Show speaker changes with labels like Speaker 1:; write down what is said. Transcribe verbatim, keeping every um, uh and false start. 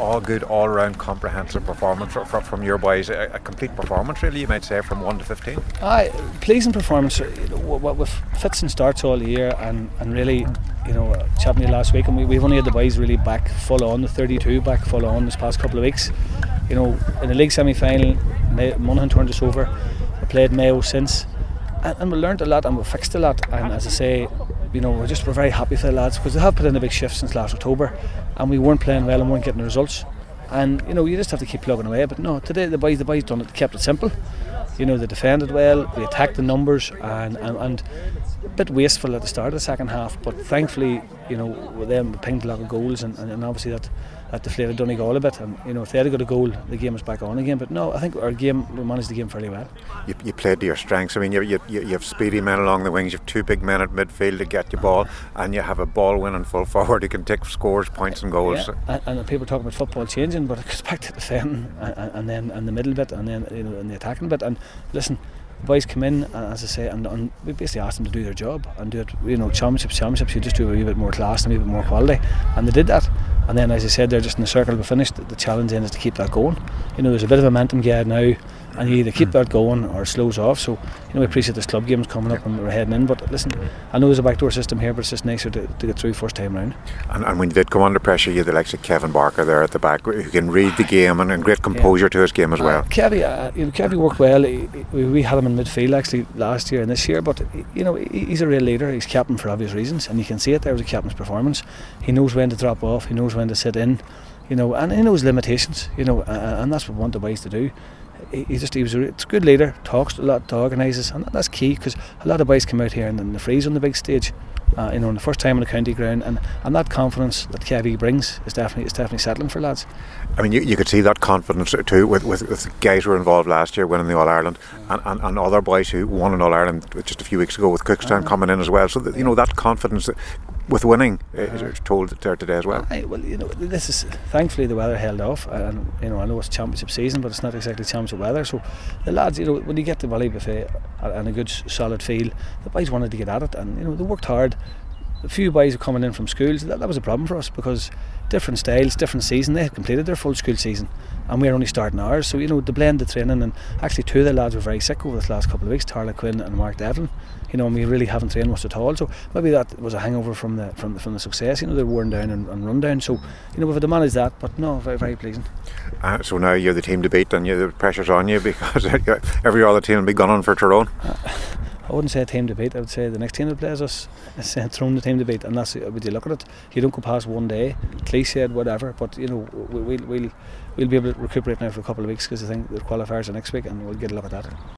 Speaker 1: all good, all-round, comprehensive performance from, from your boys. A, a complete performance, really, you might say, from one to fifteen.
Speaker 2: Aye, pleasing performance. You know, what with fits and starts all year, and, and really, you know, chatting to you last week, and we, we've only had the boys really back full on, the thirty-two back full on this past couple of weeks. You know, in the league semi-final, Monaghan turned us over. We played Mayo since, and, and we learned a lot and we fixed a lot. And as I say, you know, we're just we're very happy for the lads because they have put in a big shift since last October, and we weren't playing well and weren't getting the results. And you know, you just have to keep plugging away. But no, today the boys, the boys done it, they kept it simple. You know, they defended well, they attacked the numbers, and, and, and a bit wasteful at the start of the second half. But thankfully, you know, with them pinged a lot of goals, and, and, and obviously that. that deflated Donegal a bit, and you know, if they had got a goal, the game was back on again. But no, I think our game, we managed the game fairly well.
Speaker 1: You, you played to your strengths. I mean, you, you, you have speedy men along the wings, you have two big men at midfield to get you ball, and you have a ball winning full forward who can take scores, points and goals.
Speaker 2: Yeah. And, and people talk about football changing, but it goes back to defending, and, and then and the middle bit, and then you know, and the attacking bit. And listen, the boys come in, as I say, and, and we basically asked them to do their job and do it. You know, championships, championships, you just do a wee bit more class and a wee bit more quality, and they did that. And then, as I said, they're just in the circle we finished. The challenge then is to keep that going. You know, there's a bit of momentum geared now, and you either keep mm. that going or it slows off. So, you know, we appreciate this club games coming up and we're heading in. But listen, I know there's a backdoor system here, but it's just nicer to, to get through first time round.
Speaker 1: And, and when you did come under pressure, you had the likes of Kevin Barker there at the back, who can read the game and, and great composure yeah. to his game as well.
Speaker 2: Uh, Kevy, uh, you know, Kevy worked well. He, we, we had him in midfield actually last year and this year, but you know, he, he's a real leader. He's captain for obvious reasons, and you can see it there with the captain's performance. He knows when to drop off. He knows when to sit in. You know, and he knows limitations. You know, uh, and that's what we want the boys to do. He, he just he was a, it's a good leader. Talks a lot, to organises, and that's key because a lot of boys come out here and then they freeze on the big stage. Uh, you know, in the first time on the county ground, and, and that confidence that Kevy brings is definitely is definitely settling for lads.
Speaker 1: I mean, you, you could see that confidence too with, with, with guys who were involved last year winning the All Ireland, and, and, and other boys who won an All Ireland just a few weeks ago with Cookstown uh-huh. coming in as well. So that, you know, that confidence with winning uh-huh. is told there today as well.
Speaker 2: I, well, you know, this is thankfully the weather held off, and you know, I know it's championship season, but it's not exactly championship weather. So the lads, you know, when you get to Ballybofey and a good solid field, the boys wanted to get at it, and you know, they worked hard. A few boys were coming in from schools. That, that was a problem for us because different styles, different season. They had completed their full school season, and we were only starting ours. So you know, the blend of training, and actually two of the lads were very sick over the last couple of weeks. Tarla Quinn and Mark Devlin. You know, and we really haven't trained much at all. So maybe that was a hangover from the from the, from the success. You know, they're worn down and, and run down. So you know, we've had to manage that. But no, very very pleasing.
Speaker 1: Uh, so now you're the team to beat, and you, the pressure's on you because every other team will be gunning for Tyrone. Uh,
Speaker 2: I wouldn't say a team to beat. I would say the next team that plays us is Tyrone the team to beat. And that's would you look at it. You don't go past one day, cliched, whatever. But you know, we'll we'll we'll, we'll be able to recuperate now for a couple of weeks because I think the qualifiers are next week, and we'll get a look at that.